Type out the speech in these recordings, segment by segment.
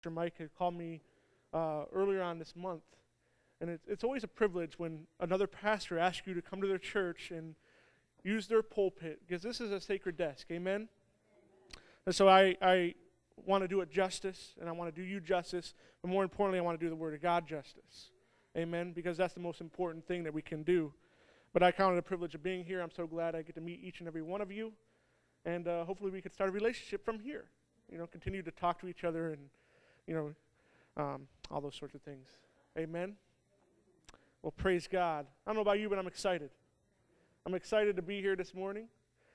Mike had called me earlier on this month. And it's always a privilege when another pastor asks you to come to their church and use their pulpit, because this is a sacred desk, amen? And so I want to do it justice, and I want to do you justice, but more importantly, I want to do the Word of God justice, amen? Because that's the most important thing that we can do. But I count it a privilege of being here. I'm so glad I get to meet each and every one of you, and hopefully we can start a relationship from here, continue to talk to each other and, all those sorts of things, amen? Well, praise God. I don't know about you, but I'm excited. I'm excited to be here this morning.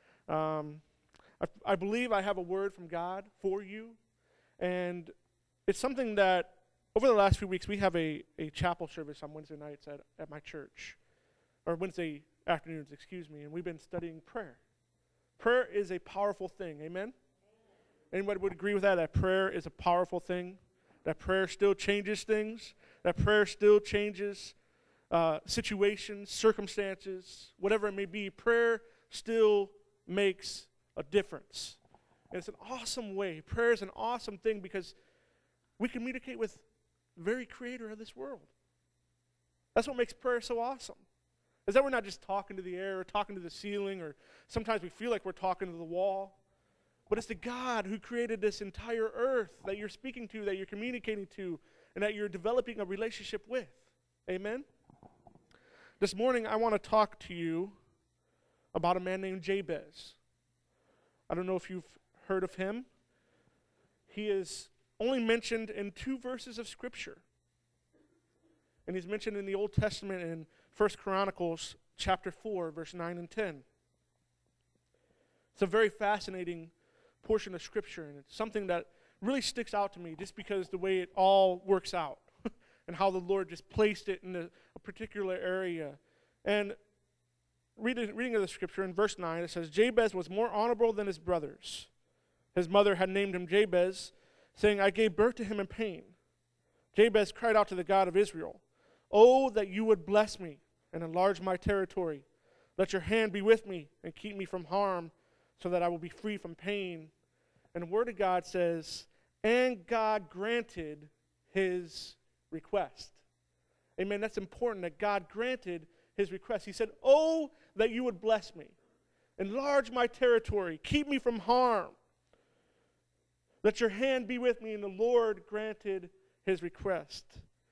I believe I have a word from God for you, and it's something that over the last few weeks we have a chapel service on Wednesday nights at my church, or Wednesday afternoons, and we've been studying prayer. Prayer is a powerful thing, amen? Anybody would agree with that, that prayer is a powerful thing, that prayer still changes things, that prayer still changes situations, circumstances, whatever it may be, prayer still makes a difference. And it's an awesome way. Prayer is an awesome thing because we communicate with the very creator of this world. That's what makes prayer so awesome. Is that we're not just talking to the air or talking to the ceiling, or sometimes we feel like we're talking to the wall, but it's the God who created this entire earth that you're speaking to, that you're communicating to, and that you're developing a relationship with. Amen? This morning, I want to talk to you about a man named Jabez. I don't know if you've heard of him. He is only mentioned in 2 verses of Scripture. And he's mentioned in the Old Testament in 1 Chronicles chapter 4, verse 9 and 10. It's a very fascinating portion of Scripture, and it's something that really sticks out to me just because the way it all works out. And how the Lord just placed it in a particular area. And reading of the Scripture in verse 9, it says, Jabez was more honorable than his brothers. His mother had named him Jabez, saying, I gave birth to him in pain. Jabez cried out to the God of Israel, Oh, that you would bless me and enlarge my territory. Let your hand be with me and keep me from harm, so that I will be free from pain. And the Word of God says, and God granted his request. Amen. That's important, that God granted his request. He said, Oh, that you would bless me, enlarge my territory, keep me from harm. Let your hand be with me, and the Lord granted his request.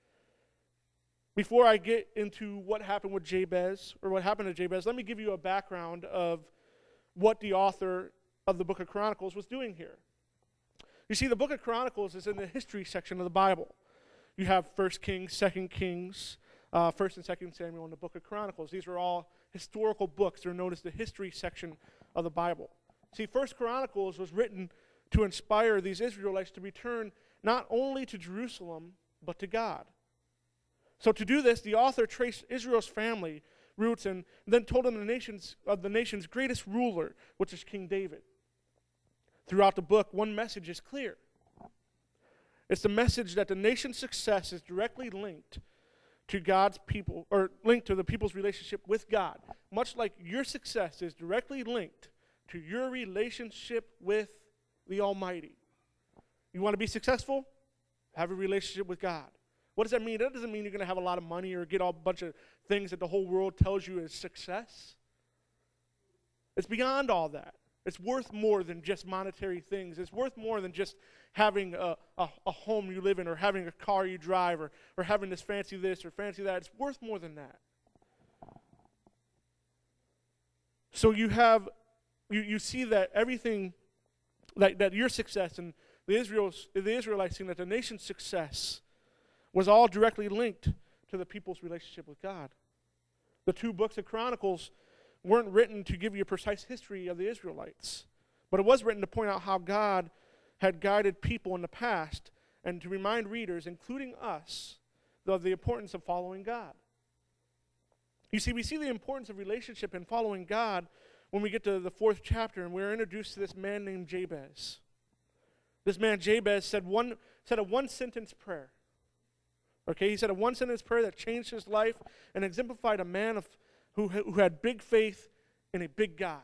Before I get into what happened with Jabez, or what happened to Jabez, let me give you a background of what the author of the book of Chronicles was doing here. You see, the book of Chronicles is in the history section of the Bible. You have 1 Kings, 2 Kings, 1 and 2 Samuel, and the book of Chronicles. These are all historical books. They're known as the history section of the Bible. See, 1 Chronicles was written to inspire these Israelites to return not only to Jerusalem, but to God. So to do this, the author traced Israel's family roots and then told them the nation's greatest ruler, which is King David. Throughout the book, one message is clear. It's the message that the nation's success is directly linked to God's people, or linked to the people's relationship with God. Much like your success is directly linked to your relationship with the Almighty. You want to be successful? Have a relationship with God. What does that mean? That doesn't mean you're going to have a lot of money or get a bunch of things that the whole world tells you is success. It's beyond all that. It's worth more than just monetary things. It's worth more than just having a home you live in, or having a car you drive, or having this fancy this or fancy that. It's worth more than that. So you see that everything, that your success and the Israelites seeing that the nation's success was all directly linked to the people's relationship with God. The 2 books of Chronicles weren't written to give you a precise history of the Israelites, but it was written to point out how God had guided people in the past, and to remind readers, including us, of the importance of following God. You see, we see the importance of relationship and following God when we get to the 4th chapter, and we're introduced to this man named Jabez. This man Jabez said a one-sentence prayer. Okay, he said a one-sentence prayer that changed his life and exemplified a man who had big faith in a big God.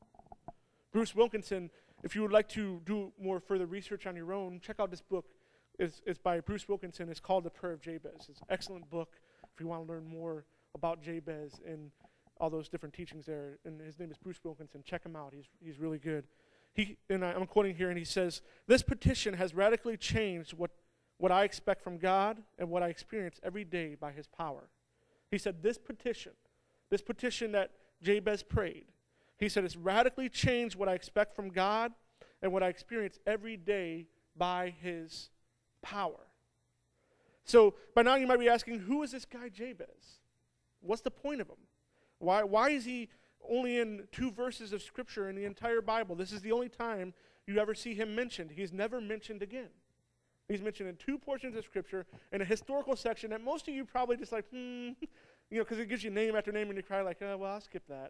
Bruce Wilkinson, if you would like to do more further research on your own, check out this book is by Bruce Wilkinson. It's called The Prayer of Jabez. It's an excellent book if you want to learn more about Jabez and all those different teachings there. And his name is Bruce Wilkinson. Check him out. He's really good. I'm quoting here, and he says, "This petition has radically changed what I expect from God and what I experience every day by his power." He said, this petition that Jabez prayed, he said, it's radically changed what I expect from God and what I experience every day by his power. So by now you might be asking, who is this guy Jabez? What's the point of him? Why is he only in 2 verses of Scripture in the entire Bible? This is the only time you ever see him mentioned. He's never mentioned again. He's mentioned in 2 portions of Scripture in a historical section that most of you probably just like, because it gives you name after name and you cry like, oh, well, I'll skip that.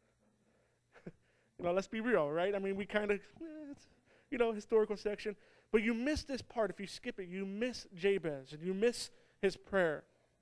Let's be real, right? I mean, we kind of, historical section. But you miss this part. If you skip it, you miss Jabez and you miss his prayer.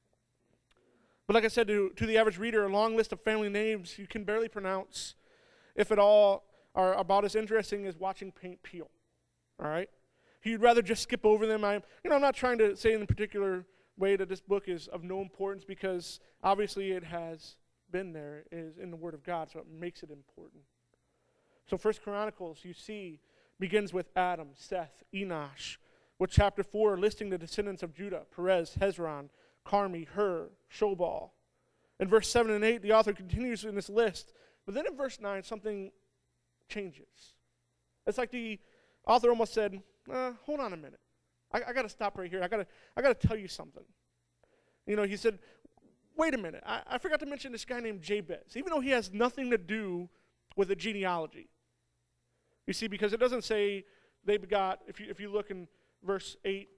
But like I said, to the average reader, a long list of family names you can barely pronounce, if at all, are about as interesting as watching paint peel. All right? You'd rather just skip over them. I'm not trying to say in a particular way that this book is of no importance, because obviously it has been there, is in the Word of God, so it makes it important. So 1 Chronicles, you see, begins with Adam, Seth, Enosh, with chapter 4 listing the descendants of Judah: Perez, Hezron, Carmi, Hur, Shobal. In verse 7 and 8, the author continues in this list, but then in verse 9, something changes. It's like the author almost said, hold on a minute. I got to stop right here. I got to tell you something. He said, wait a minute. I forgot to mention this guy named Jabez, even though he has nothing to do with the genealogy. You see, because it doesn't say they begot. If you look in verse 8,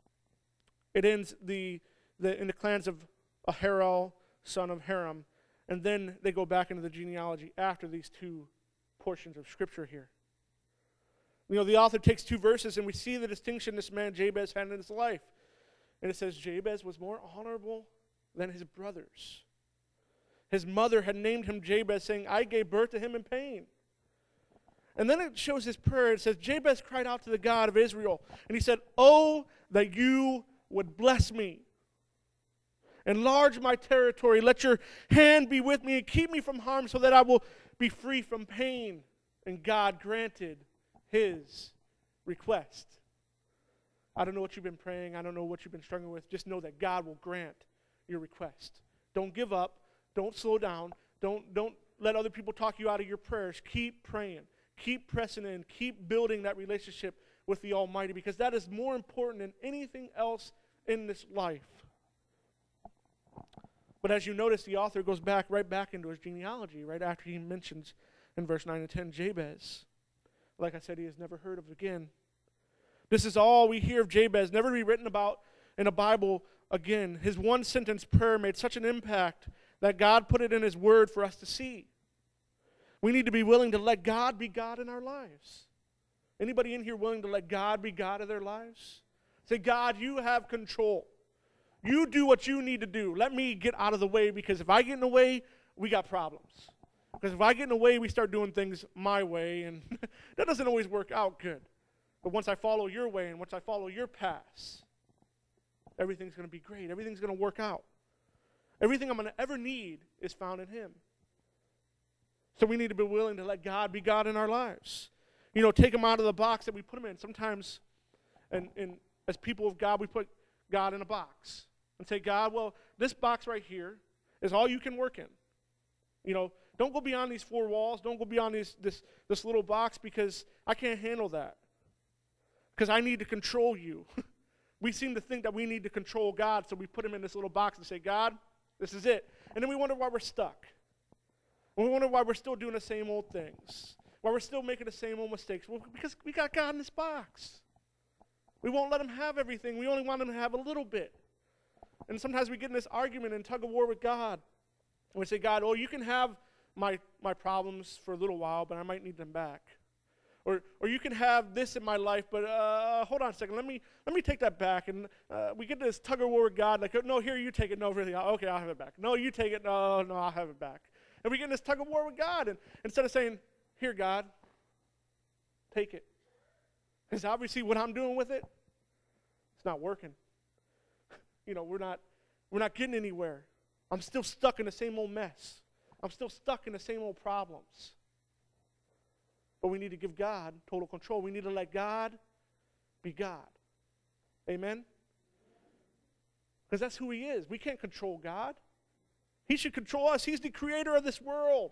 it ends in the clans of Aharel, son of Haram, and then they go back into the genealogy after these 2 portions of Scripture here. The author takes 2 verses, and we see the distinction this man Jabez had in his life. And it says, Jabez was more honorable than his brothers. His mother had named him Jabez, saying, I gave birth to him in pain. And then it shows his prayer. It says, Jabez cried out to the God of Israel, and he said, oh, that you would bless me. Enlarge my territory. Let your hand be with me and keep me from harm, so that I will be free from pain. And God granted his request. I don't know what you've been praying. I don't know what you've been struggling with. Just know that God will grant your request. Don't give up. Don't slow down. Don't let other people talk you out of your prayers. Keep praying. Keep pressing in. Keep building that relationship with the Almighty, because that is more important than anything else in this life. But as you notice, the author goes right back into his genealogy right after he mentions in verse 9 and 10 Jabez. Like I said, he is never heard of again. This is all we hear of Jabez, never to be written about in a Bible again. His one-sentence prayer made such an impact that God put it in his word for us to see. We need to be willing to let God be God in our lives. Anybody in here willing to let God be God of their lives? Say, God, you have control. You do what you need to do. Let me get out of the way, because if I get in the way, we got problems. Because if I get in the way, we start doing things my way, and that doesn't always work out good. But once I follow your way and once I follow your paths, everything's going to be great. Everything's going to work out. Everything I'm going to ever need is found in him. So we need to be willing to let God be God in our lives. Take him out of the box that we put him in. Sometimes, and as people of God, we put God in a box and say, God, well, this box right here is all you can work in. Don't go beyond these 4 walls. Don't go beyond this little box, because I can't handle that. Because I need to control you. We seem to think that we need to control God, so we put him in this little box and say, God, this is it. And then we wonder why we're stuck. And we wonder why we're still doing the same old things. Why we're still making the same old mistakes. Well, because we got God in this box. We won't let him have everything. We only want him to have a little bit. And sometimes we get in this argument and tug of war with God. And we say, God, oh, you can have my problems for a little while, but I might need them back. Or you can have this in my life, but hold on a second. Let me take that back. And we get this tug of war with God, like, no, here, you take it. No, really, okay, I'll have it back. No, you take it. No, I'll have it back. And we get in this tug of war with God. And instead of saying, here, God, take it. Because obviously what I'm doing with it, It's not working. We're not getting anywhere. I'm still stuck in the same old mess. I'm still stuck in the same old problems. But we need to give God total control. We need to let God be God. Amen? Because that's who he is. We can't control God. He should control us. He's the creator of this world.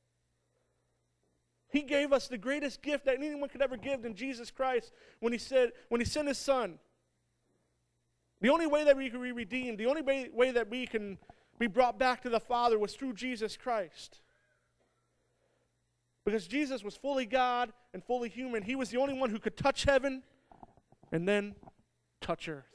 He gave us the greatest gift that anyone could ever give in Jesus Christ when he sent his son. The only way that we can be redeemed, the only way that we can be brought back to the Father was through Jesus Christ. Because Jesus was fully God and fully human. He was the only one who could touch heaven and then touch earth.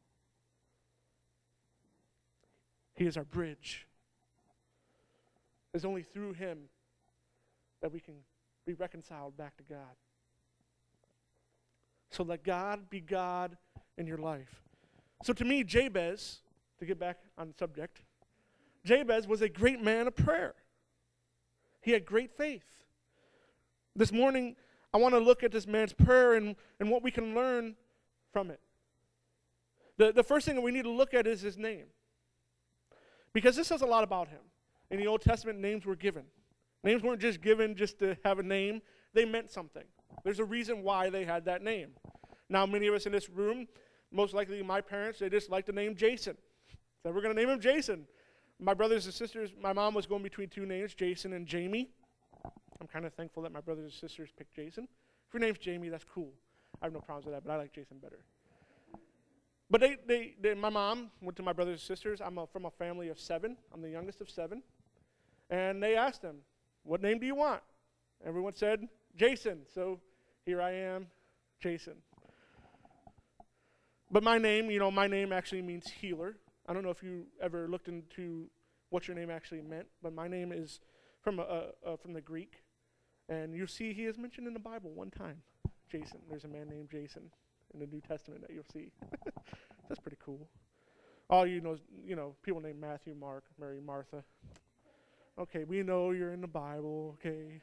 He is our bridge. It's only through him that we can be reconciled back to God. So let God be God in your life. So to me, Jabez, to get back on the subject, Jabez was a great man of prayer. He had great faith. This morning, I want to look at this man's prayer and what we can learn from it. The first thing that we need to look at is his name. Because this says a lot about him. In the Old Testament, names were given. Names weren't just given just to have a name. They meant something. There's a reason why they had that name. Now, many of us in this room, most likely my parents, they just like the name Jason. So we're going to name him Jason. My brothers and sisters, my mom was going between two names, Jason and Jamie. I'm kind of thankful that my brothers and sisters picked Jason. If your name's Jamie, that's cool. I have no problems with that, but I like Jason better. But my mom went to my brothers and sisters. I'm from a family of 7. I'm the youngest of 7. And they asked them, what name do you want? Everyone said, Jason. So here I am, Jason. But my name actually means healer. I don't know if you ever looked into what your name actually meant, but my name is from the Greek. And you see he is mentioned in the Bible one time, Jason. There's a man named Jason in the New Testament that you'll see. That's pretty cool. All people named Matthew, Mark, Mary, Martha. Okay, we know you're in the Bible, okay.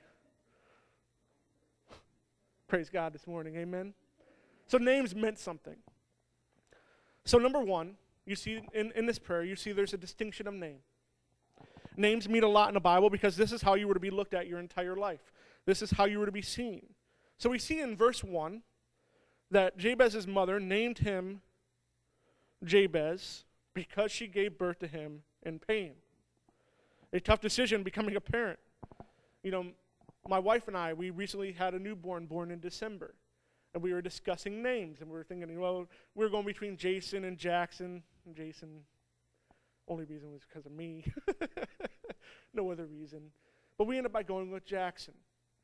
Praise God this morning, amen. So names meant something. So number one, you see in this prayer, you see there's a distinction of name. Names mean a lot in the Bible because this is how you were to be looked at your entire life. This is how you were to be seen. So we see in verse 1 that Jabez's mother named him Jabez because she gave birth to him in pain. A tough decision becoming a parent. My wife and I, we recently had a newborn born in December. And we were discussing names, and we were thinking, well, we were going between Jason and Jackson. And Jason, only reason was because of me. No other reason. But we ended up by going with Jackson.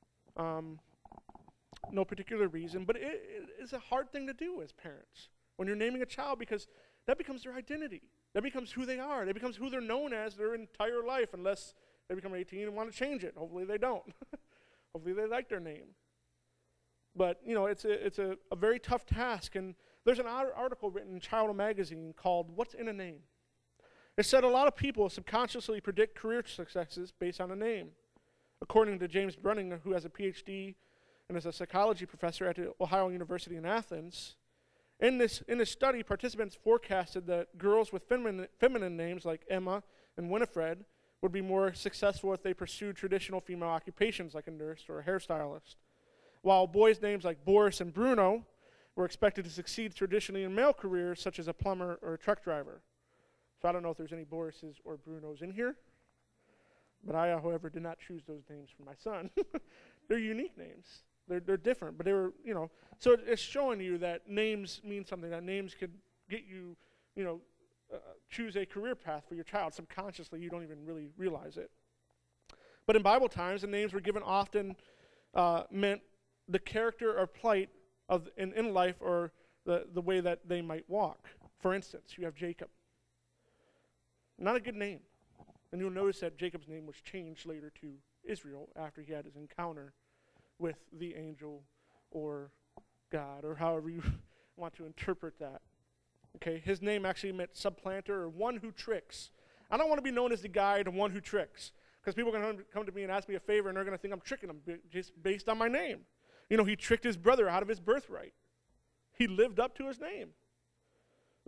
No particular reason, but it's a hard thing to do as parents when you're naming a child because that becomes their identity. That becomes who they are. That becomes who they're known as their entire life unless they become 18 and want to change it. Hopefully they don't. Hopefully they like their name. But, it's a very tough task. And there's an article written in Child Magazine called What's in a Name? It said a lot of people subconsciously predict career successes based on a name. According to James Brunning, who has a PhD and is a psychology professor at the Ohio University in Athens, in this study, participants forecasted that girls with feminine names like Emma and Winifred would be more successful if they pursued traditional female occupations like a nurse or a hairstylist, while boys' names like Boris and Bruno were expected to succeed traditionally in male careers such as a plumber or a truck driver. So I don't know if there's any Borises or Brunos in here, but I, however, did not choose those names for my son. They're unique names. They're different, but they were, so it's showing you that names mean something, that names could get you, choose a career path for your child. Subconsciously, you don't even really realize it. But in Bible times, the names were given often meant the character or plight in life or the way that they might walk. For instance, you have Jacob. Not a good name. And you'll notice that Jacob's name was changed later to Israel after he had his encounter with the angel or God, or however you want to interpret that. Okay, his name actually meant supplanter or one who tricks. I don't want to be known as the guy, the one who tricks, because people are going to come to me and ask me a favor, and they're going to think I'm tricking them just based on my name. He tricked his brother out of his birthright. He lived up to his name.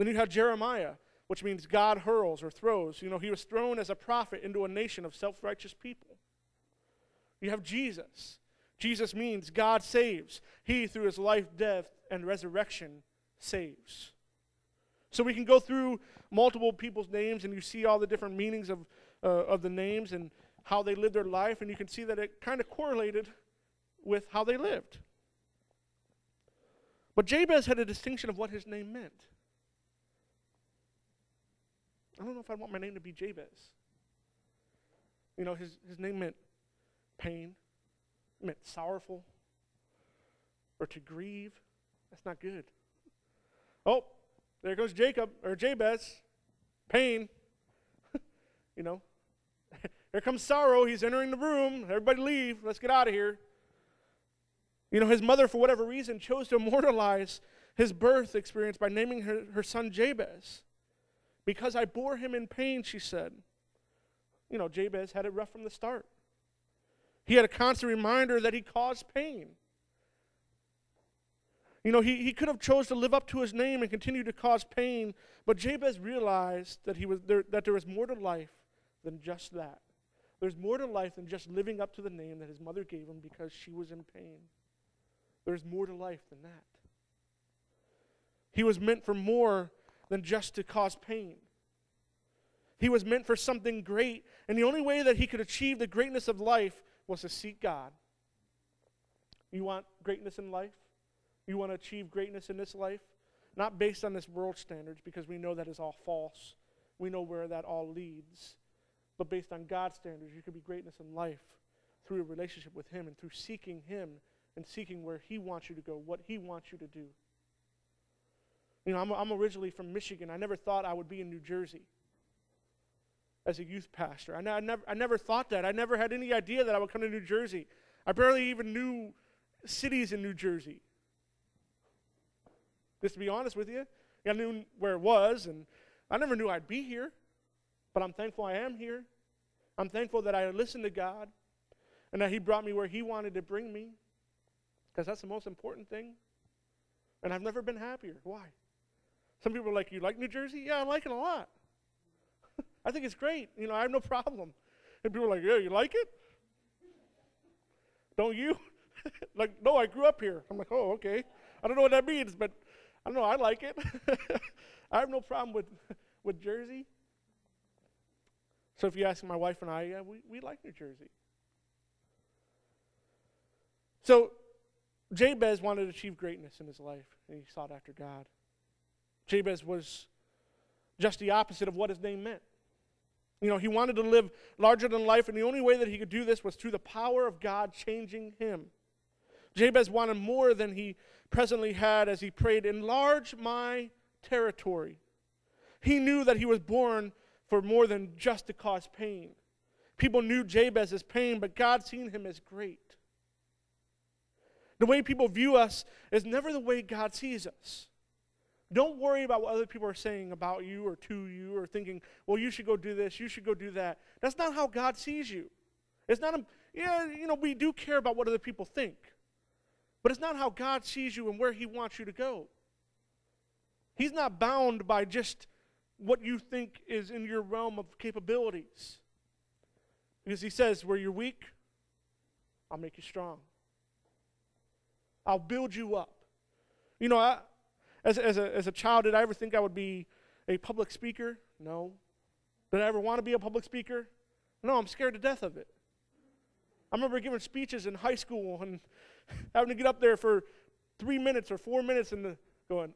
Then you have Jeremiah, which means God hurls or throws. He was thrown as a prophet into a nation of self-righteous people. You have Jesus. Jesus means God saves. He, through his life, death, and resurrection, saves. So we can go through multiple people's names, and you see all the different meanings of the names and how they lived their life, and you can see that it kind of correlated with how they lived. But Jabez had a distinction of what his name meant. I don't know if I want my name to be Jabez. His name meant pain, it meant sorrowful, or to grieve. That's not good. Oh, there goes Jacob, or Jabez, pain. Here comes sorrow, he's entering the room, everybody leave, let's get out of here. His mother, for whatever reason, chose to immortalize his birth experience by naming her son Jabez. Because I bore him in pain, she said. Jabez had it rough from the start. He had a constant reminder that he caused pain. He could have chose to live up to his name and continue to cause pain, but Jabez realized that there was more to life than just that. There's more to life than just living up to the name that his mother gave him because she was in pain. There's more to life than that. He was meant for more than just to cause pain. He was meant for something great, and the only way that he could achieve the greatness of life was to seek God. You want greatness in life? You want to achieve greatness in this life? Not based on this world standards, because we know that is all false. We know where that all leads. But based on God's standards, you could be greatness in life through a relationship with him and through seeking him and seeking where he wants you to go, what he wants you to do. I'm originally from Michigan. I never thought I would be in New Jersey as a youth pastor. I never thought that. I never had any idea that I would come to New Jersey. I barely even knew cities in New Jersey. Just to be honest with you, I knew where it was, and I never knew I'd be here. But I'm thankful I am here. I'm thankful that I listened to God and that he brought me where he wanted to bring me, because that's the most important thing. And I've never been happier. Why? Some people are like, you like New Jersey? Yeah, I like it a lot. I think it's great. I have no problem. And people are like, yeah, you like it? Don't you? Like, no, I grew up here. I'm like, oh, okay. I don't know what that means, but I don't know, I like it. I have no problem with Jersey. So if you ask my wife and I, yeah, we like New Jersey. So Jabez wanted to achieve greatness in his life, and he sought after God. Jabez was just the opposite of what his name meant. He wanted to live larger than life, and the only way that he could do this was through the power of God changing him. Jabez wanted more than he presently had as he prayed, enlarge my territory. He knew that he was born for more than just to cause pain. People knew Jabez as pain, but God seen him as great. The way people view us is never the way God sees us. Don't worry about what other people are saying about you or to you or thinking, well, you should go do this, you should go do that. That's not how God sees you. It's not, we do care about what other people think, but it's not how God sees you and where he wants you to go. He's not bound by just what you think is in your realm of capabilities. Because he says, where you're weak, I'll make you strong. I'll build you up. As a child, did I ever think I would be a public speaker? No. Did I ever want to be a public speaker? No, I'm scared to death of it. I remember giving speeches in high school and having to get up there for 3 minutes or 4 minutes and going,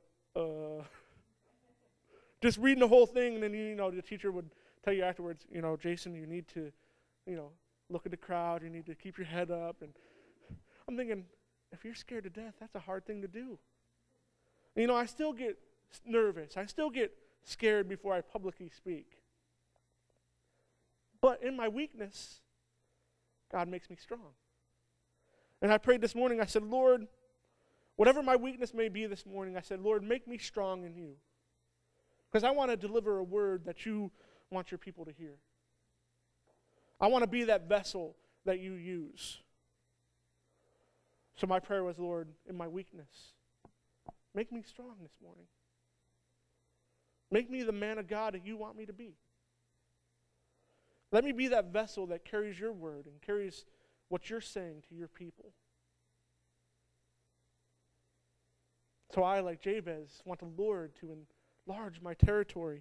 just reading the whole thing, and then, the teacher would tell you afterwards, Jason, you need to, look at the crowd, you need to keep your head up. And I'm thinking, if you're scared to death, that's a hard thing to do. I still get nervous. I still get scared before I publicly speak. But in my weakness, God makes me strong. And I prayed this morning, I said, Lord, whatever my weakness may be this morning, I said, Lord, make me strong in you. Because I want to deliver a word that you want your people to hear. I want to be that vessel that you use. So my prayer was, Lord, in my weakness, make me strong this morning. Make me the man of God that you want me to be. Let me be that vessel that carries your word and carries what you're saying to your people. So I, like Jabez, want the Lord to enlarge my territory.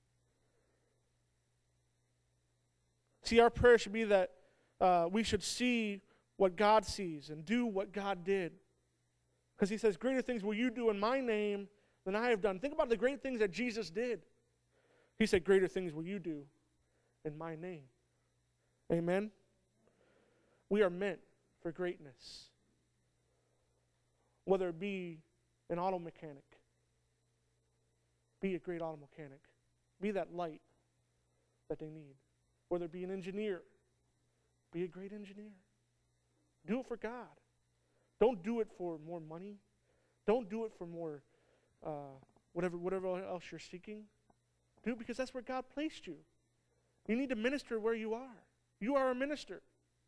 See, our prayer should be that we should see what God sees and do what God did. Because he says, greater things will you do in my name than I have done. Think about the great things that Jesus did. He said, greater things will you do in my name. Amen? We are meant for greatness. Whether it be an auto mechanic, be a great auto mechanic. Be that light that they need. Whether it be an engineer, be a great engineer. Do it for God. Don't do it for more money. Don't do it for more whatever else you're seeking. Do it because that's where God placed you. You need to minister where you are. You are a minister.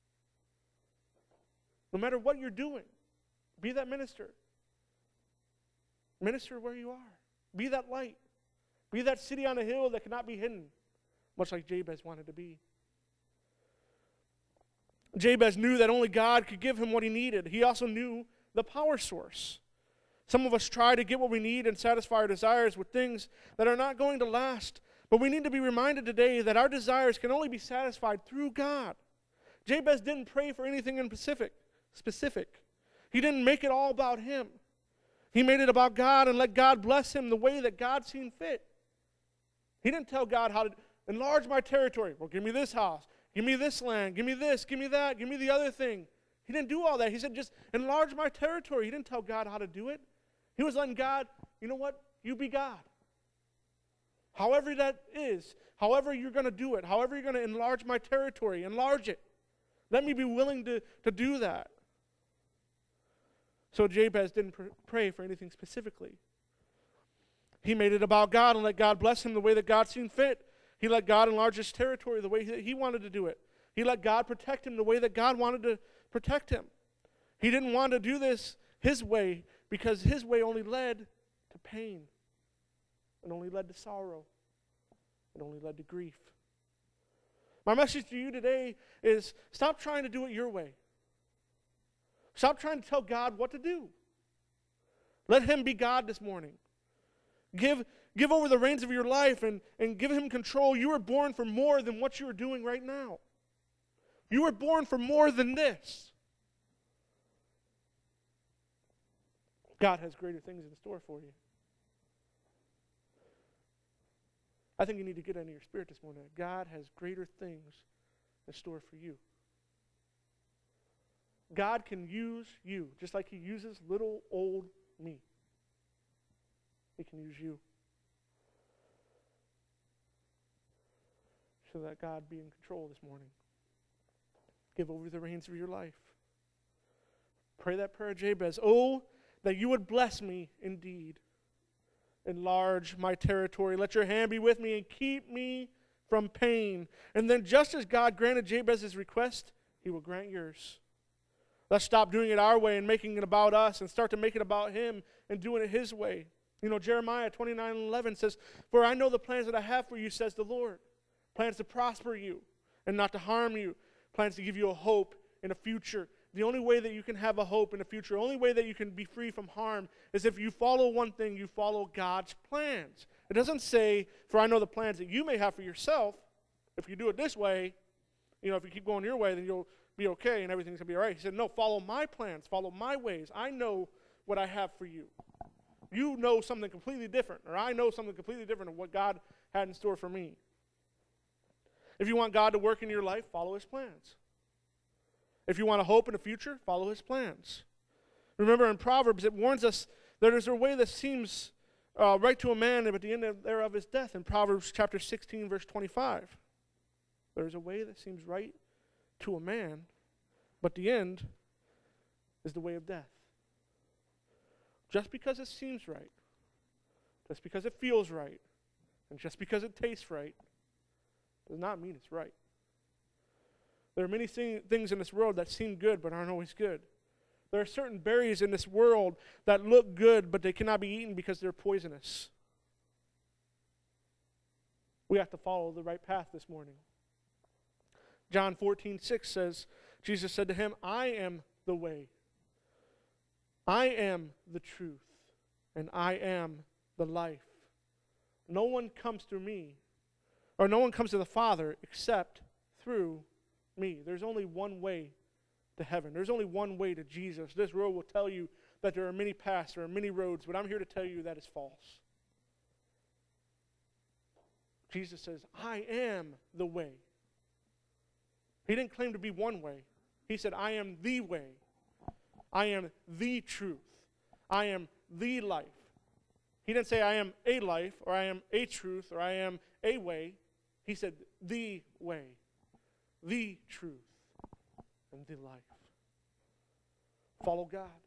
No matter what you're doing, be that minister. Minister where you are. Be that light. Be that city on a hill that cannot be hidden, much like Jabez wanted to be. Jabez knew that only God could give him what he needed. He also knew the power source. Some of us try to get what we need and satisfy our desires with things that are not going to last. But we need to be reminded today that our desires can only be satisfied through God. Jabez didn't pray for anything in specific. He didn't make it all about him. He made it about God and let God bless him the way that God seen fit. He didn't tell God how to enlarge my territory. Well, give me this house. Give me this land. Give me this. Give me that. Give me the other thing. He didn't do all that. He said, just enlarge my territory. He didn't tell God how to do it. He was letting God, you know what? You be God. However that is, however you're going to do it, however you're going to enlarge my territory, enlarge it. Let me be willing to do that. So Jabez didn't pray for anything specifically. He made it about God and let God bless him the way that God seen fit. He let God enlarge his territory the way that he wanted to do it. He let God protect him the way that God wanted to protect him. He didn't want to do this his way because his way only led to pain. It only led to sorrow. It only led to grief. My message to you today is stop trying to do it your way. Stop trying to tell God what to do. Let him be God this morning. Give over the reins of your life and give him control. You were born for more than what you are doing right now. You were born for more than this. God has greater things in store for you. I think you need to get into your spirit this morning. God has greater things in store for you. God can use you just like he uses little old me. He can use you. So that God be in control this morning. Give over the reins of your life. Pray that prayer of Jabez. Oh, that you would bless me indeed. Enlarge my territory. Let your hand be with me and keep me from pain. And then just as God granted Jabez's request, he will grant yours. Let's stop doing it our way and making it about us and start to make it about him and doing it his way. You know, Jeremiah 29:11 says, "For I know the plans that I have for you, says the Lord. Plans to prosper you and not to harm you. Plans to give you a hope and a future." The only way that you can have a hope in the future, the only way that you can be free from harm is if you follow one thing, you follow God's plans. It doesn't say, "For I know the plans that you may have for yourself." If you do it this way, you know, if you keep going your way, then you'll be okay and everything's going to be all right. He said, no, follow my plans, follow my ways. I know what I have for you. You know something completely different, or I know something completely different of what God had in store for me. If you want God to work in your life, follow his plans. If you want a hope in the future, follow his plans. Remember in Proverbs, it warns us that there's a way that seems right to a man, but the end thereof is death. In Proverbs chapter 16, verse 25. There's a way that seems right to a man, but the end is the way of death. Just because it seems right, just because it feels right, and just because it tastes right, does not mean it's right. There are many things in this world that seem good but aren't always good. There are certain berries in this world that look good but they cannot be eaten because they're poisonous. We have to follow the right path this morning. John 14:6 says, Jesus said to him, I am the way, I am the truth, and I am the life. No one comes to me, or no one comes to the Father except through me. There's only one way to heaven. There's only one way to Jesus. This world will tell you that there are many paths, there are many roads, but I'm here to tell you that is false. Jesus says, I am the way. He didn't claim to be one way. He said, I am the way. I am the truth. I am the life. He didn't say I am a life, or I am a truth, or I am a way. He said the way, the truth, and the life. Follow God.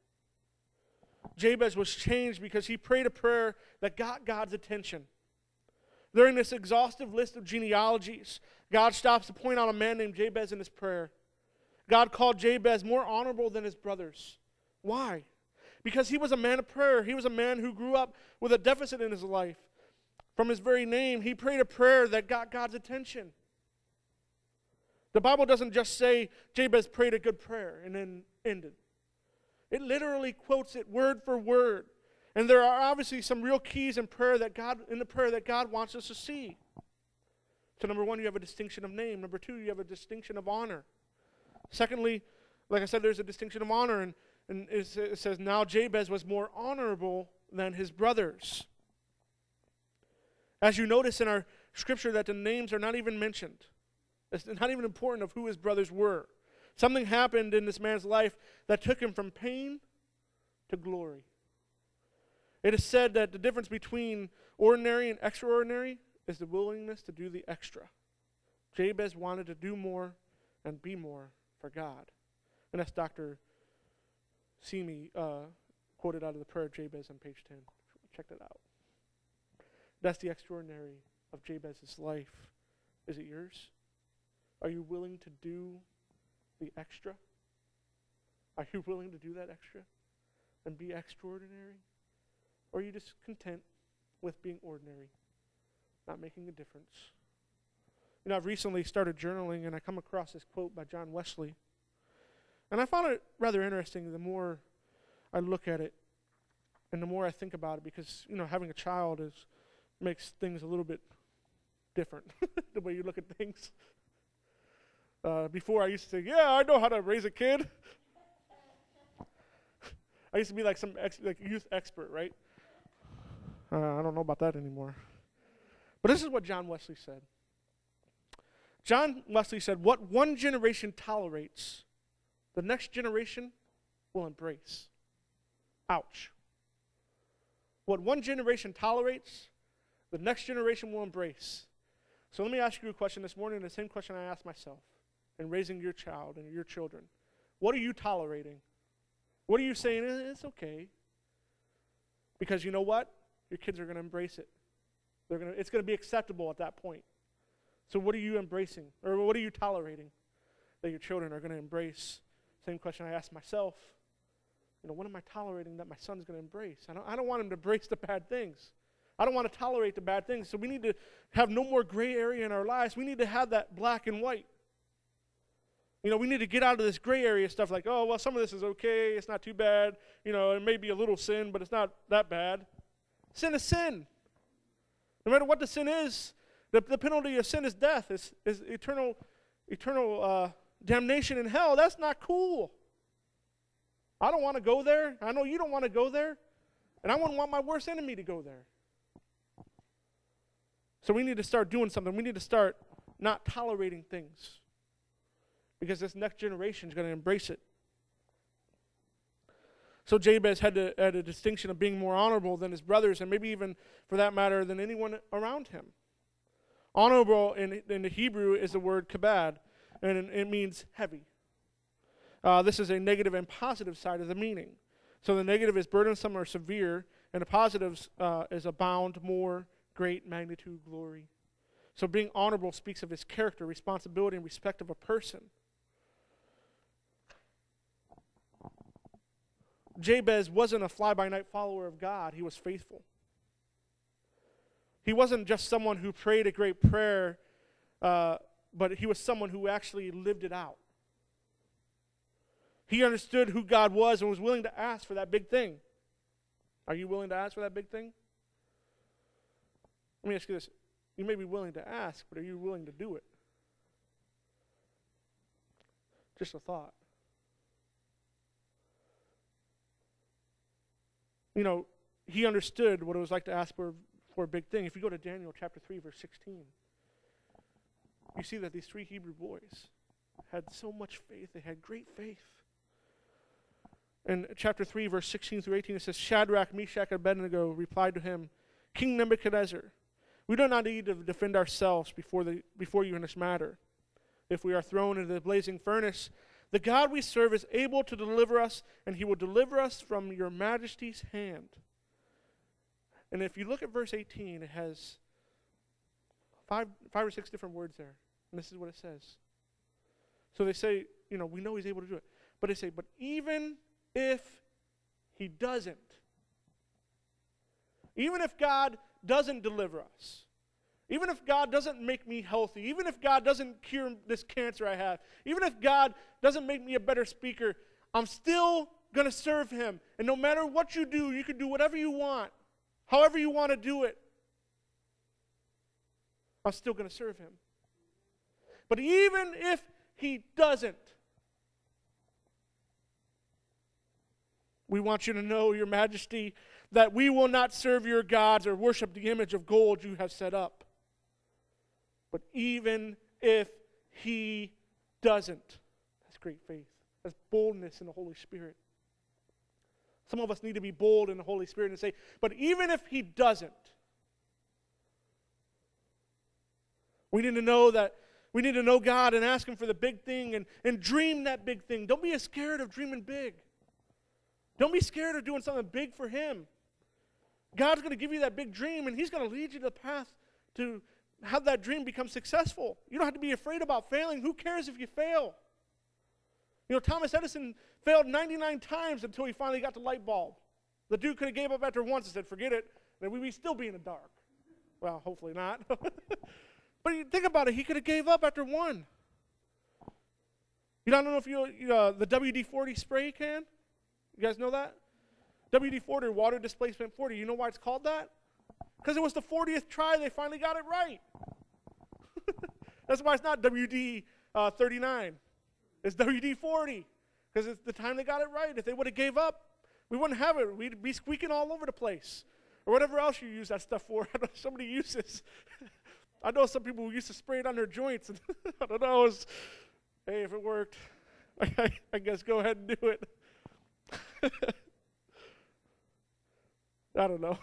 Jabez was changed because he prayed a prayer that got God's attention. During this exhaustive list of genealogies, God stops to point out a man named Jabez in his prayer. God called Jabez more honorable than his brothers. Why? Because he was a man of prayer. He was a man who grew up with a deficit in his life. From his very name, he prayed a prayer that got God's attention. The Bible doesn't just say Jabez prayed a good prayer and then ended. It literally quotes it word for word. And there are obviously some real keys in the prayer that God wants us to see. So number one, you have a distinction of name. Number two, you have a distinction of honor. Secondly, like I said, there's a distinction of honor, and it says, now Jabez was more honorable than his brothers. As you notice in our scripture that the names are not even mentioned. It's not even important of who his brothers were. Something happened in this man's life that took him from pain to glory. It is said that the difference between ordinary and extraordinary is the willingness to do the extra. Jabez wanted to do more and be more for God. And that's Dr. Simi quoted out of the prayer of Jabez on page 10. Check that out. That's the extraordinary of Jabez's life. Is it yours? Are you willing to do the extra? Are you willing to do that extra and be extraordinary? Or are you just content with being ordinary, not making a difference? You know, I've recently started journaling, and I come across this quote by John Wesley. And I found it rather interesting the more I look at it and the more I think about it, because, you know, having a child makes things a little bit different, the way you look at things. Before I used to say, yeah, I know how to raise a kid. I used to be like some youth expert, right? I don't know about that anymore. But this is what John Wesley said. John Wesley said, what one generation tolerates, the next generation will embrace. Ouch. What one generation tolerates, the next generation will embrace. So let me ask you a question this morning, the same question I asked myself in raising your child and your children. What are you tolerating? What are you saying? It's okay. Because you know what? Your kids are going to embrace it. It's going to be acceptable at that point. So what are you embracing? Or what are you tolerating that your children are going to embrace? Same question I asked myself. You know, what am I tolerating that my son's going to embrace? I don't want him to embrace the bad things. I don't want to tolerate the bad things. So we need to have no more gray area in our lives. We need to have that black and white. You know, we need to get out of this gray area stuff like, oh, well, some of this is okay. It's not too bad. You know, it may be a little sin, but it's not that bad. Sin is sin. No matter what the sin is, the penalty of sin is death. Is eternal damnation in hell. That's not cool. I don't want to go there. I know you don't want to go there. And I wouldn't want my worst enemy to go there. So we need to start doing something. We need to start not tolerating things, because this next generation is going to embrace it. So Jabez had a distinction of being more honorable than his brothers, and maybe even, for that matter, than anyone around him. Honorable in the Hebrew is the word kabad, and it means heavy. This is a negative and positive side of the meaning. So the negative is burdensome or severe, and the positive is abound, more, great, magnitude, glory. So being honorable speaks of his character, responsibility, and respect of a person. Jabez wasn't a fly-by-night follower of God. He was faithful. He wasn't just someone who prayed a great prayer, but he was someone who actually lived it out. He understood who God was and was willing to ask for that big thing. Are you willing to ask for that big thing? Let me ask you this. You may be willing to ask, but are you willing to do it? Just a thought. You know, he understood what it was like to ask for a big thing. If you go to Daniel chapter 3, verse 16, you see that these 3 Hebrew boys had so much faith. They had great faith. In chapter 3, verse 16 through 18, it says, Shadrach, Meshach, and Abednego replied to him, King Nebuchadnezzar, we do not need to defend ourselves before you in this matter. If we are thrown into the blazing furnace, the God we serve is able to deliver us, and he will deliver us from your majesty's hand. And if you look at verse 18, it has five or six different words there. And this is what it says. So they say, you know, we know he's able to do it. But they say, but even if he doesn't, even if God doesn't deliver us, even if God doesn't make me healthy, even if God doesn't cure this cancer I have, even if God doesn't make me a better speaker, I'm still going to serve him. And no matter what you do, you can do whatever you want, however you want to do it. I'm still going to serve him. But even if he doesn't, we want you to know, Your Majesty, that we will not serve your gods or worship the image of gold you have set up. But even if he doesn't, that's great faith. That's boldness in the Holy Spirit. Some of us need to be bold in the Holy Spirit and say, but even if he doesn't, we need to know that we need to know God and ask him for the big thing and dream that big thing. Don't be scared of dreaming big. Don't be scared of doing something big for him. God's going to give you that big dream, and he's going to lead you to the path to have that dream become successful. You don't have to be afraid about failing. Who cares if you fail? You know, Thomas Edison failed 99 times until he finally got the light bulb. The dude could have gave up after once and said, forget it, then we'd still be in the dark. Well, hopefully not. But you think about it, he could have gave up after one. You don't know if the WD-40 spray can? You guys know that? WD-40, water displacement 40. You know why it's called that? Because it was the 40th try they finally got it right. That's why it's not WD-39. It's WD-40. Because it's the time they got it right. If they would have gave up, we wouldn't have it. We'd be squeaking all over the place. Or whatever else you use that stuff for. I know somebody uses. I know some people who used to spray it on their joints. And I don't know. Hey, if it worked, I guess go ahead and do it. I don't know.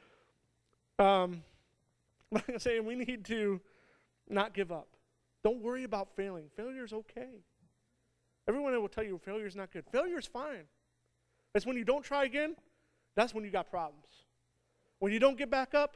Like I'm saying, we need to not give up. Don't worry about failing. Failure is okay. Everyone will tell you failure is not good. Failure is fine. It's when you don't try again, that's when you got problems. When you don't get back up,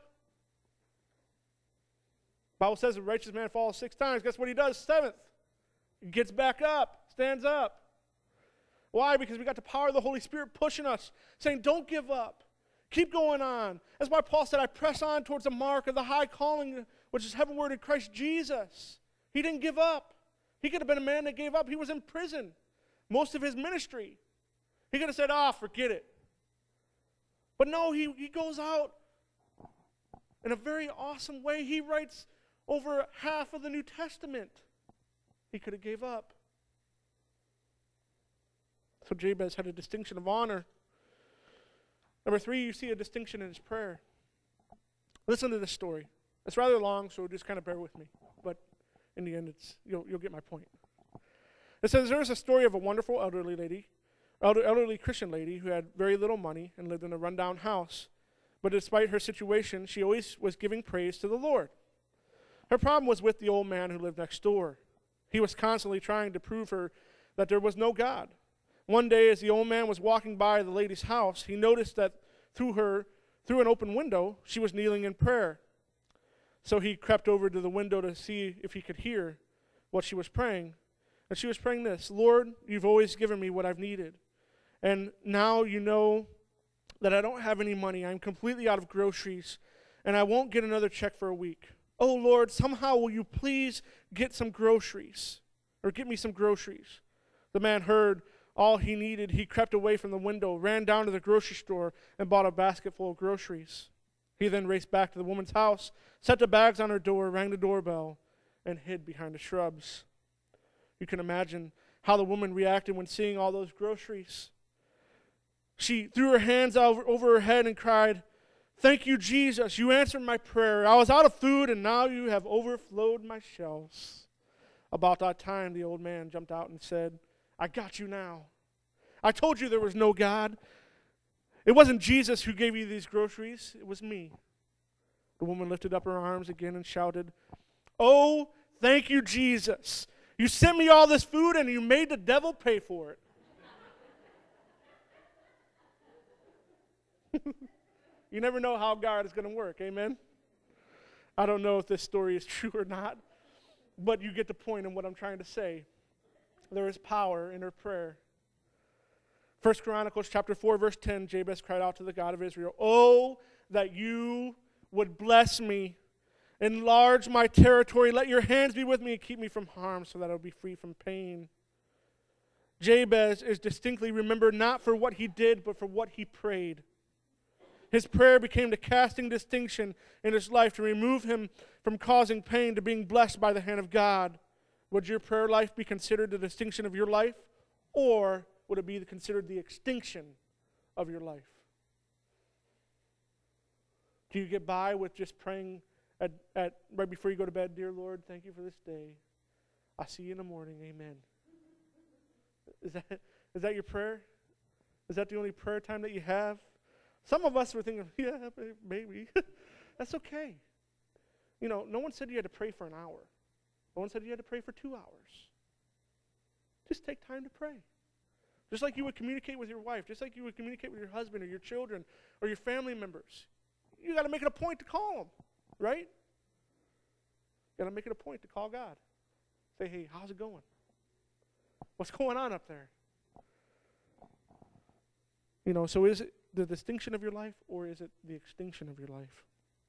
the Bible says a righteous man falls 6 times. Guess what he does? 7th. He gets back up, stands up. Why? Because we got the power of the Holy Spirit pushing us, saying, don't give up. Keep going on. That's why Paul said, I press on towards the mark of the high calling, which is heavenward in Christ Jesus. He didn't give up. He could have been a man that gave up. He was in prison most of his ministry. He could have said, forget it. But no, he goes out in a very awesome way. He writes over half of the New Testament. He could have gave up. So Jabez had a distinction of honor. Number 3, you see a distinction in his prayer. Listen to this story. It's rather long, so just kind of bear with me. But in the end, you'll get my point. It says there was a story of a wonderful elderly Christian lady who had very little money and lived in a rundown house. But despite her situation, she always was giving praise to the Lord. Her problem was with the old man who lived next door. He was constantly trying to prove her that there was no God. One day, as the old man was walking by the lady's house, he noticed that through an open window, she was kneeling in prayer. So he crept over to the window to see if he could hear what she was praying. And she was praying this: Lord, you've always given me what I've needed. And now you know that I don't have any money. I'm completely out of groceries. and I won't get another check for a week. Oh, Lord, somehow will you please get some groceries, or get me some groceries? The man heard all he needed. He crept away from the window, ran down to the grocery store, and bought a basket full of groceries. He then raced back to the woman's house, set the bags on her door, rang the doorbell, and hid behind the shrubs. You can imagine how the woman reacted when seeing all those groceries. She threw her hands over her head and cried, "Thank you, Jesus. You answered my prayer. I was out of food, and now you have overflowed my shelves." About that time, the old man jumped out and said, "I got you now. I told you there was no God. It wasn't Jesus who gave you these groceries. It was me." The woman lifted up her arms again and shouted, "Oh, thank you, Jesus. You sent me all this food, and you made the devil pay for it." You never know how God is going to work, amen? I don't know if this story is true or not, but you get the point in what I'm trying to say. There is power in her prayer. 1 Chronicles chapter 4, verse 10, Jabez cried out to the God of Israel, "Oh, that you would bless me, enlarge my territory, let your hands be with me and keep me from harm so that I will be free from pain." Jabez is distinctly remembered not for what he did, but for what he prayed. His prayer became the casting distinction in his life to remove him from causing pain to being blessed by the hand of God. Would your prayer life be considered the distinction of your life, or would it be considered the extinction of your life? Do you get by with just praying at right before you go to bed, "Dear Lord, thank you for this day. I'll see you in the morning, amen"? Is that your prayer? Is that the only prayer time that you have? Some of us were thinking, yeah, maybe. That's okay. You know, no one said you had to pray for an hour. No one said you had to pray for 2 hours. Just take time to pray. Just like you would communicate with your wife, just like you would communicate with your husband or your children or your family members. You got to make it a point to call them, right? You got to make it a point to call God. Say, "Hey, how's it going? What's going on up there?" You know, so is it the distinction of your life, or is it the extinction of your life?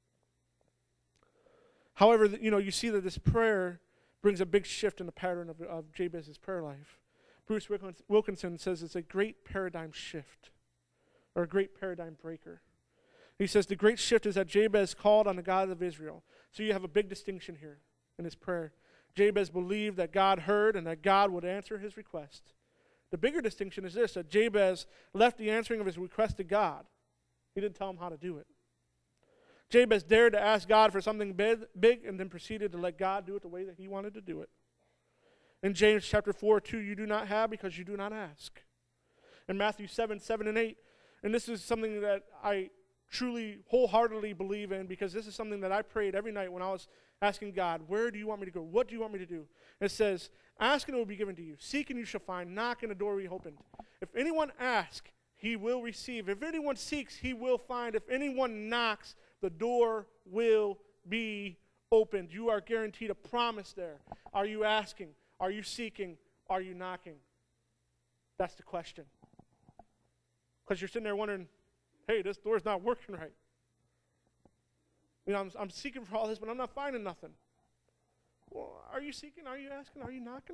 However, you know, you see that this prayer brings a big shift in the pattern of Jabez's prayer life. Bruce Wilkinson says it's a great paradigm shift, or a great paradigm breaker. He says the great shift is that Jabez called on the God of Israel. So you have a big distinction here in his prayer. Jabez believed that God heard and that God would answer his request. The bigger distinction is this, that Jabez left the answering of his request to God. He didn't tell him how to do it. Jabez dared to ask God for something big and then proceeded to let God do it the way that he wanted to do it. In James chapter 4:2, you do not have because you do not ask. In Matthew 7:7 and 8, and this is something that I truly, wholeheartedly believe in, because this is something that I prayed every night when I was asking God, "Where do you want me to go? What do you want me to do?" It says, "Ask and it will be given to you. Seek and you shall find. Knock and the door will be opened. If anyone asks, he will receive. If anyone seeks, he will find. If anyone knocks, the door will be opened." You are guaranteed a promise there. Are you asking? Are you seeking? Are you knocking? That's the question. Because you're sitting there wondering, "Hey, this door's not working right. You know, I'm seeking for all this, but I'm not finding nothing." Well, are you seeking? Are you asking? Are you knocking?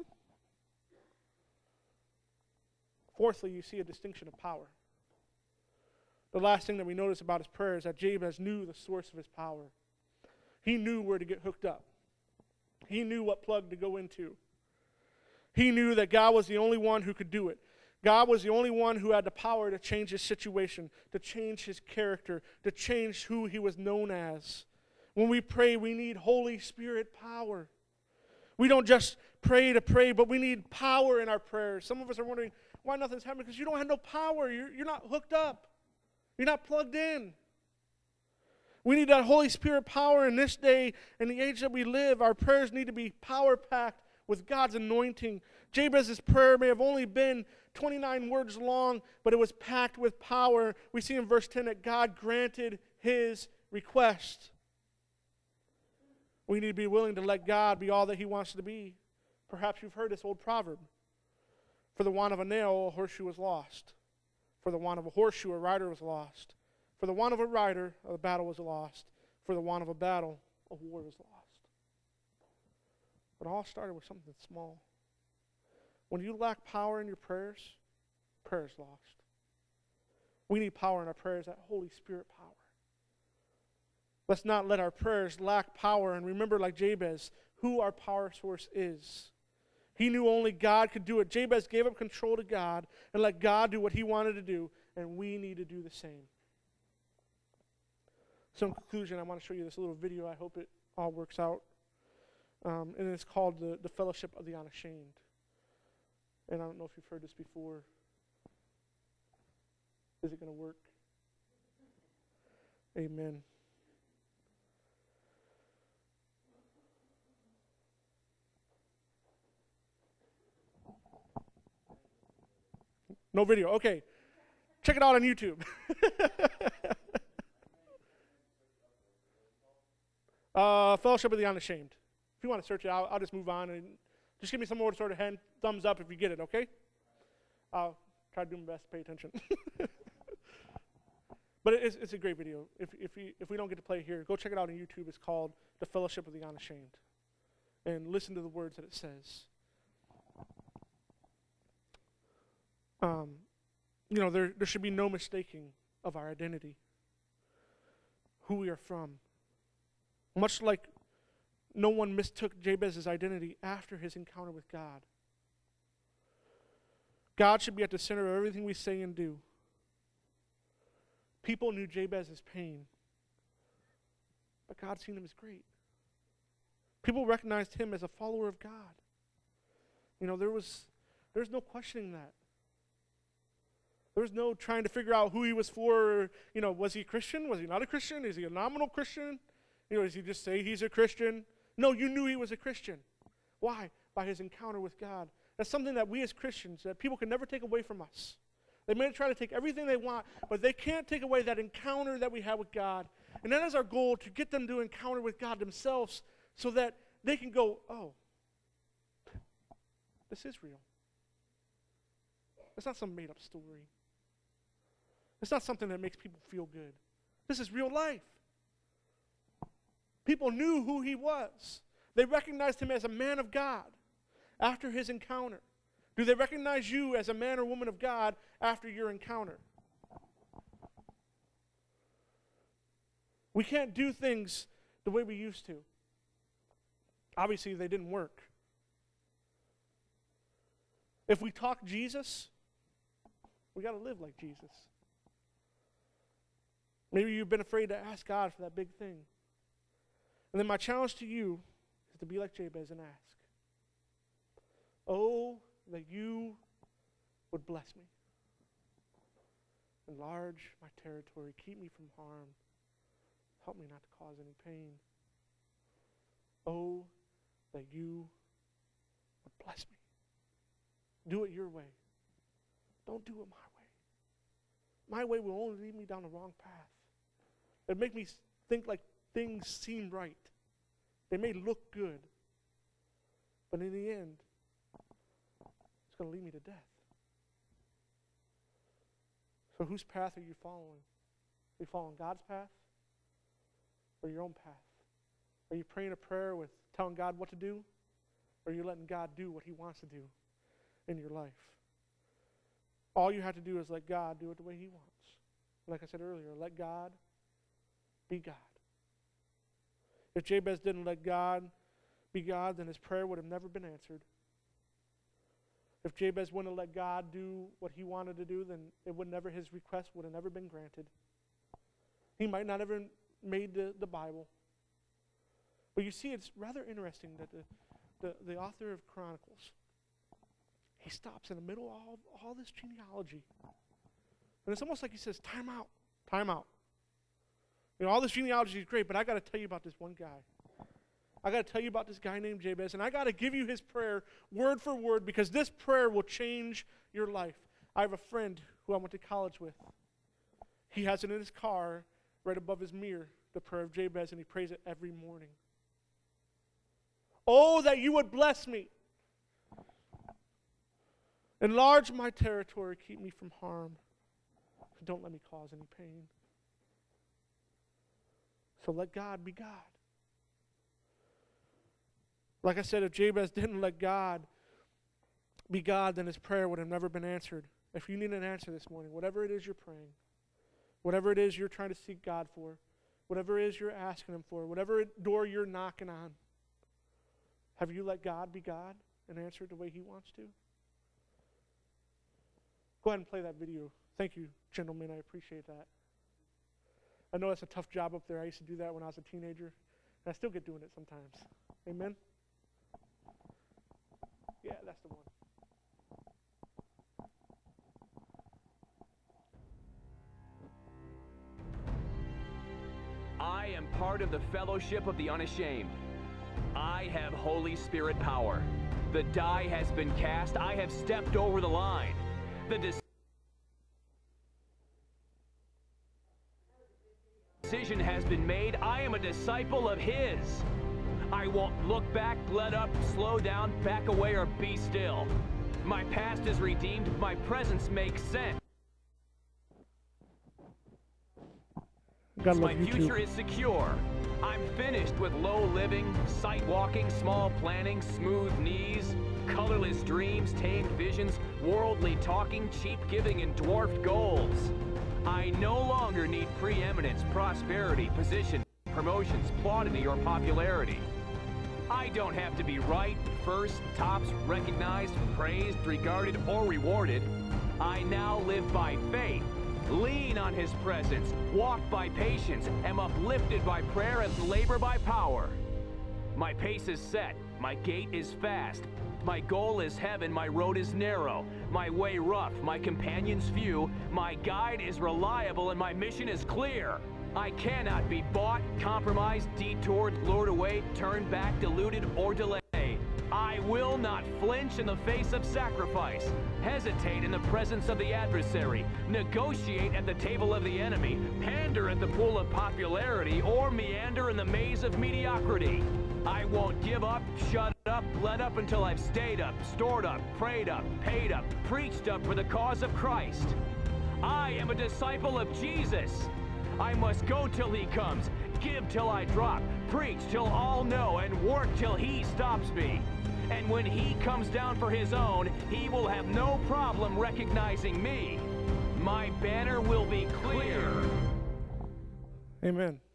Fourthly, you see a distinction of power. The last thing that we notice about his prayer is that Jabez knew the source of his power. He knew where to get hooked up. He knew what plug to go into. He knew that God was the only one who could do it. God was the only one who had the power to change his situation, to change his character, to change who he was known as. When we pray, we need Holy Spirit power. We don't just pray to pray, but we need power in our prayers. Some of us are wondering why nothing's happening, because you don't have no power. You're not hooked up. You're not plugged in. We need that Holy Spirit power in this day and the age that we live. Our prayers need to be power-packed with God's anointing. Jabez's prayer may have only been 29 words long, but it was packed with power. We see in verse 10 that God granted his request. We need to be willing to let God be all that he wants to be. Perhaps you've heard this old proverb. For the want of a nail, a horseshoe was lost. For the want of a horseshoe, a rider was lost. For the want of a rider, a battle was lost. for the want of a battle, a war is lost. But it all started with something small. When you lack power in your prayers, prayer is lost. We need power in our prayers, that Holy Spirit power. Let's not let our prayers lack power, and remember, like Jabez, who our power source is. He knew only God could do it. Jabez gave up control to God and let God do what he wanted to do, and we need to do the same. So in conclusion, I want to show you this little video. I hope it all works out. And it's called the Fellowship of the Unashamed. And I don't know if you've heard this before. Is it going to work? Amen. No video. Okay. Check it out on YouTube. Fellowship of the Unashamed. If you want to search it out, I'll just move on and just give me some more sort of thumbs up if you get it, okay? I'll try to do my best to pay attention. But it's a great video. If we don't get to play it here, go check it out on YouTube. It's called The Fellowship of the Unashamed. And listen to the words that it says. There should be no mistaking of our identity, who we are from. Much like no one mistook Jabez's identity after his encounter with God. God should be at the center of everything we say and do. People knew Jabez's pain, but God seen him as great. People recognized him as a follower of God. There's no questioning that. There was no trying to figure out who he was for. Was he a Christian? Was he not a Christian? Is he a nominal Christian? Does he just say he's a Christian? No, you knew he was a Christian. Why? By his encounter with God. That's something that we as Christians, that people can never take away from us. They may try to take everything they want, but they can't take away that encounter that we have with God. And that is our goal, to get them to encounter with God themselves so that they can go, oh, this is real. It's not some made-up story. It's not something that makes people feel good. This is real life. People knew who he was. They recognized him as a man of God after his encounter. Do they recognize you as a man or woman of God after your encounter? We can't do things the way we used to. Obviously, they didn't work. If we talk Jesus, we got to live like Jesus. Maybe you've been afraid to ask God for that big thing. And then my challenge to you is to be like Jabez and ask. Oh, that you would bless me. Enlarge my territory. Keep me from harm. Help me not to cause any pain. Oh, that you would bless me. Do it your way. Don't do it my way. My way will only lead me down the wrong path. It'll make me think like things seem right. They may look good, but in the end, it's going to lead me to death. So whose path are you following? Are you following God's path or your own path? Are you praying a prayer with telling God what to do? Or are you letting God do what he wants to do in your life? All you have to do is let God do it the way he wants. Like I said earlier, let God be God. If Jabez didn't let God be God, then his prayer would have never been answered. If Jabez wouldn't have let God do what he wanted to do, then his request would have never been granted. He might not have even made the Bible. But you see, it's rather interesting that the author of Chronicles, he stops in the middle of all this genealogy. And it's almost like he says, time out, time out. All this genealogy is great, but I got to tell you about this one guy. I got to tell you about this guy named Jabez, and I got to give you his prayer word for word, because this prayer will change your life. I have a friend who I went to college with. He has it in his car right above his mirror, the prayer of Jabez, and he prays it every morning. Oh, that you would bless me. Enlarge my territory, keep me from harm. Don't let me cause any pain. So let God be God. Like I said, if Jabez didn't let God be God, then his prayer would have never been answered. If you need an answer this morning, whatever it is you're praying, whatever it is you're trying to seek God for, whatever it is you're asking Him for, whatever door you're knocking on, have you let God be God and answer it the way He wants to? Go ahead and play that video. Thank you, gentlemen. I appreciate that. I know it's a tough job up there. I used to do that when I was a teenager, and I still get doing it sometimes. Amen? Yeah, that's the one. I am part of the fellowship of the unashamed. I have Holy Spirit power. The die has been cast. I have stepped over the line. The decision has been made. I am a disciple of His. I won't look back, let up, slow down, back away, or be still. My past is redeemed. My presence makes sense. My future is secure. I'm finished with low living, sight walking, small planning, smooth knees, colorless dreams, tamed visions, worldly talking, cheap giving, and dwarfed goals. I no longer need preeminence, prosperity, position, promotions, plaudity, or popularity. I don't have to be right, first, tops, recognized, praised, regarded, or rewarded. I now live by faith. Lean on His presence, walk by patience, am uplifted by prayer, and labor by power. My pace is set, my gait is fast, my goal is heaven, my road is narrow, my way rough, my companions few, my guide is reliable, and my mission is clear. I cannot be bought, compromised, detoured, lured away, turned back, deluded, or delayed. I will not flinch in the face of sacrifice, hesitate in the presence of the adversary, negotiate at the table of the enemy, pander at the pool of popularity, or meander in the maze of mediocrity. I won't give up, shut up, let up until I've stayed up, stored up, prayed up, paid up, preached up for the cause of Christ. I am a disciple of Jesus. I must go till He comes, give till I drop, preach till all know, and work till He stops me. And when He comes down for His own, He will have no problem recognizing me. My banner will be clear. Amen.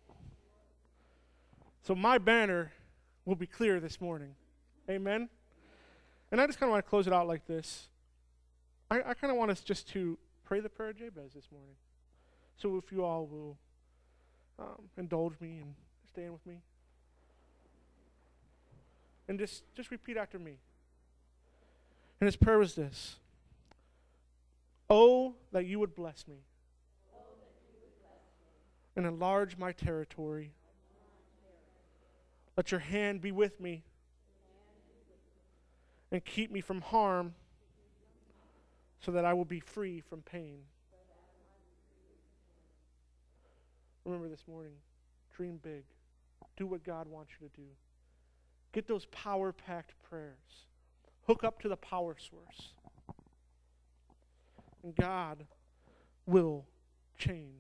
So my banner will be clear this morning. Amen. And I just kind of want to close it out like this. I kind of want us just to pray the prayer of Jabez this morning. So if you all will indulge me and stand with me. And just repeat after me. And his prayer was this. Oh, that you would bless me. And enlarge my territory. Let your hand be with me. And keep me from harm so that I will be free from pain. Remember this morning, dream big. Do what God wants you to do. Get those power-packed prayers. Hook up to the power source. And God will change